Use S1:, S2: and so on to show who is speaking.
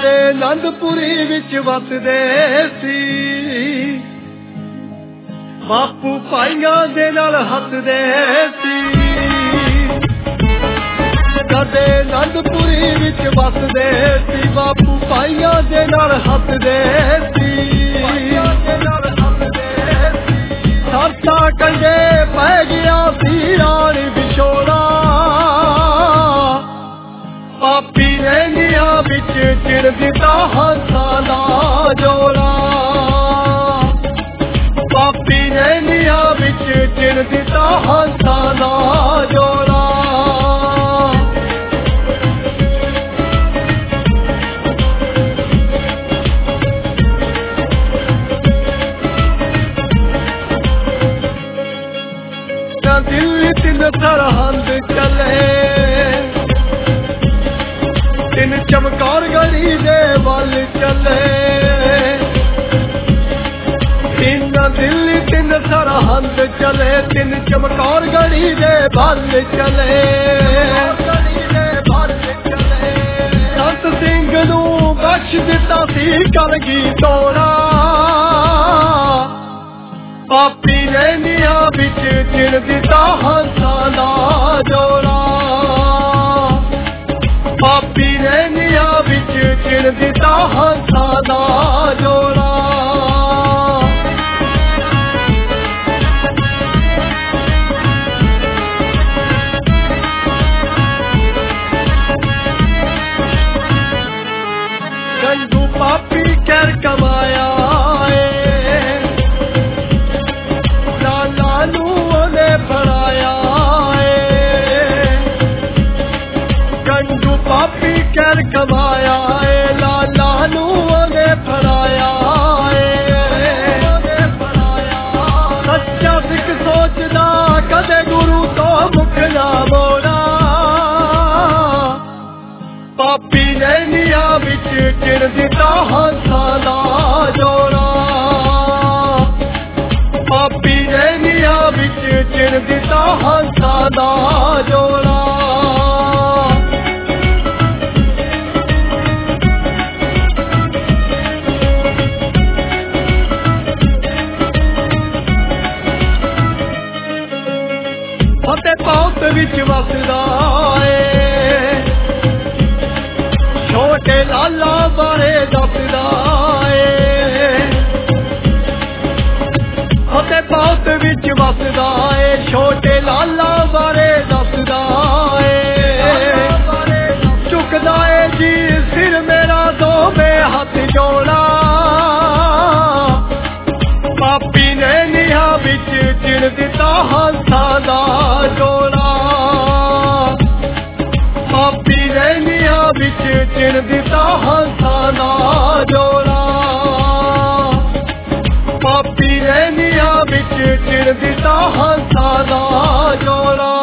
S1: ਕਦੇ ਆਨੰਦਪੁਰੀ ਵਿੱਚ ਵਸਦੇ ਸੀ, ਬਾਪੂ ਭਾਈਆਂ ਦੇ ਨਾਲ ਹੱਸਦੇ ਸੀ। ਕਦੇ ਆਨੰਦਪੁਰੀ ਵਿੱਚ ਵਸਦੇ ਸੀ, ਬਾਪੂ ਭਾਈਆਂ ਦੇ ਨਾਲ ਹੱਸਦੇ ਸੀ। ਸਰਸਾ ਕੰਡੇ ਪੈ ਗਿਆ ਸੀ ਰਾਣੀ ਵਿਛੋੜਾ, ਪਾਪੀ ਨੇ ਨੀਹਾਂ ਵਿੱਚ ਚਿਣ ਦਿੱਤਾ ਹੰਸਾਂ ਦਾ ਜੋੜਾ। ਪਾਪੀ ਨੇ ਨੀਹਾਂ ਵਿੱਚ ਚਿਣ ਦਿੱਤਾ ਹੰਸਾਂ ਦਾ ਜੋੜਾ। ਦਿੱਲੀ ਤਿੰਨ ਸਰਹੰਦ ਚੱਲੇ, ਤਿੰਨ ਚਮਕੌਰ ਗੜੀ ਦੇ ਵੱਲ ਚੱਲੇ। ਤਿੰਨ ਦਿੱਲੀ ਤਿੰਨ ਸਰਹੰਦ ਚੱਲੇ, ਤਿੰਨ ਚਮਕੌਰ ਗੜੀ ਦੇ ਵੱਲ ਚੱਲੇ। ਸੰਤ ਸਿੰਘ ਨੂੰ ਬਖਸ਼ ਦਿੱਤਾ ਸੀ ਕਲਗੀ ਤੋੜਾ, ਪਾਪੀ ਨੇ ਨੀਹਾਂ ਵਿੱਚ ਚਿਣ ਦਿੱਤਾ ਹੰਸਾਂ ਦਾ ਜੋੜਾ। ਪਾਪੀ ਨੇ ਨੀਹਾਂ ਵਿੱਚ ਚਿਣ ਦਿੱਤਾ ਹੰਸਾਂ ਦਾ ਜੋੜਾ। ਗੰਡੂ ਪਾਪੀ ਕਹਿਰ ਕਮਾਇਆ ਏ, ਲਾਲਾ ਨੂੰ ਉਹਨੇ ਫੜਾਇਆ ਏ। ਗੰਡੂ ਪਾਪੀ ਕਹਿਰ ਕਮਾਇਆ ਏ, ਲਾਲਾ ਨੂੰ ਉਹਨੇ ਫੜਾਇਆ ਏ। ਸੱਚਾ ਸਿੱਖ ਸੋਚਦਾ ਕਦੇ ਗੁਰੂ ਤੋਂ ਮੁਖ ਨਾ ਮੋੜਾ, ਪਾਪੀ ਨੇ ਨੀਹਾਂ ਵਿੱਚ ਚਿਣ ਦਿੱਤਾ ਹੰਸਾਂ ਦਾ ਜੋੜਾ। ਪਾਪੀ ਨੇ ਨੀਹਾਂ ਵਿੱਚ ਚਿਣ ਦਿੱਤਾ ਹੰਸਾਂ ਦਾ ਜੋੜਾ। ਫਤਿਹ ਬਹੁਤ ਵਿੱਚ ਵਸਦਾ ਏ, ਛੋਟੇ ਲਾਲਾ ਬਾਰੇ ਦੱਸਦਾ ਏ। ਫਤਿਹ ਬਹੁਤ ਵਿੱਚ ਵਸਦਾ ਏ, ਛੋਟੇ ਲਾਲਾ ਬਾਰੇ ਦੱਸਦਾ ਏ। ਝੁਕਦਾ ਏ ਜੀ ਸਿਰ ਮੇਰਾ ਦੋਵੇਂ ਹੱਥ ਜੋੜਾ, ਪਾਪੀ ਨੇ ਨੀਹਾਂ ਵਿੱਚ ਚਿਣ ਦਿੱਤਾ ਹੰਸਾਂ ਦਾ ਜੋੜਾ। ਪਾਪੀ ਨੇ ਨੀਹਾਂ ਵਿੱਚ ਚਿਣ ਦਿੱਤਾ ਹੰਸਾਂ ਦਾ ਜੋੜਾ। ਪਾਪੀ ਨੇ ਨੀਹਾਂ ਵਿੱਚ ਚਿਣ ਦਿੱਤਾ ਹੰਸਾਂ ਦਾ ਜੋੜਾ।